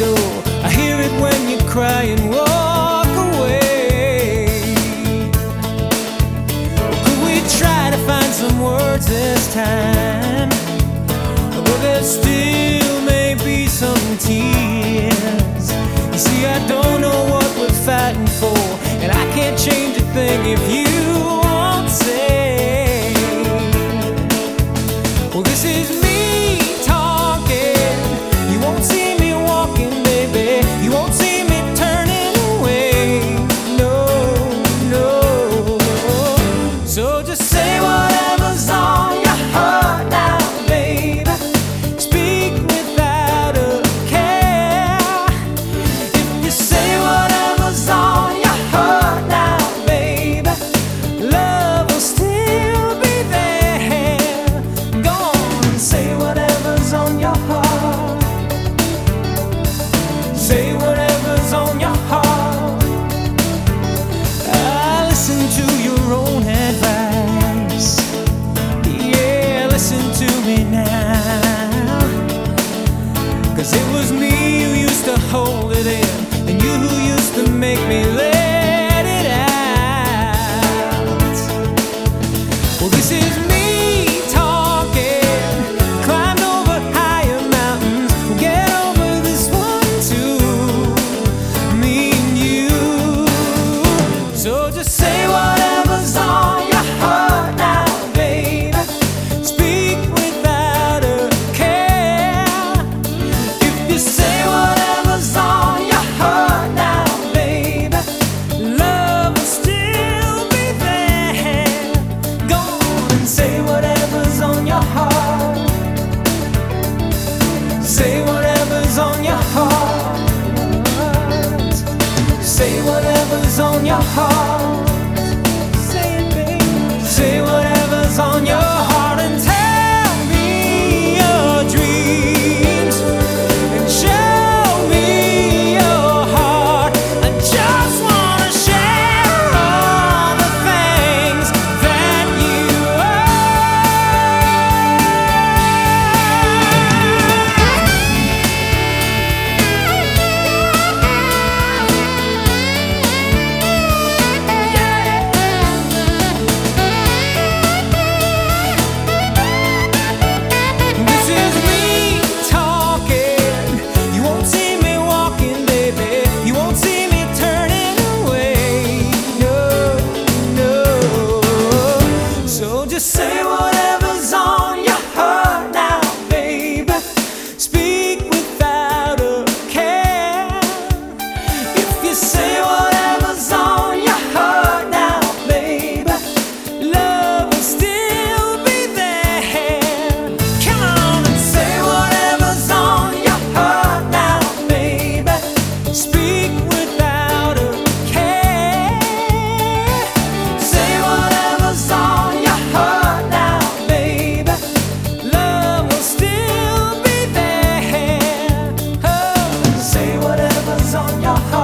door. I hear it when you cry and walk away. Could we try to find some words this time? But there still may be some tears. You see, I don't know what we're fighting for, and I can't change a thing if you won't say. Well, this is me talking. You won't see me walking, baby. You won't see me turning away. No, no. So just say whatever's on your heart now, baby. Speak without a care. If you say whatever's on your heart now, baby, love will still be there. Go on and say whatever's on your heart. Say whatever's on your heart. I listen to your own advice. Yeah, listen to me now. 'Cause it was me who used to hold it in, and you who used to make me let it out. Well, this is me talking. Climbed over higher mountains. We'll get over this one too, me and you. So just say whatever's on your heart now, baby. Speak without a care. If you say whatever's on your heart now, baby, love will still be there. Go on and say whatever's on your heart. Say whatever's on your heart. Say whatever's on your heart. Say it, baby. Say whatever's on your heart and tell me your dreams and show me your heart. I just wanna share all the things that you This is me talking. You won't see me walking, baby. You won't see me turning away. No, no. So just say whatever's on your heart now, baby. Speak without a care. If you say whatever's on your heart now, baby, love will still be there. Come on and say whatever's on your heart now, baby. Speak without a care. Say whatever's on your heart now, baby. Love will still be there. Oh, say whatever's on your heart.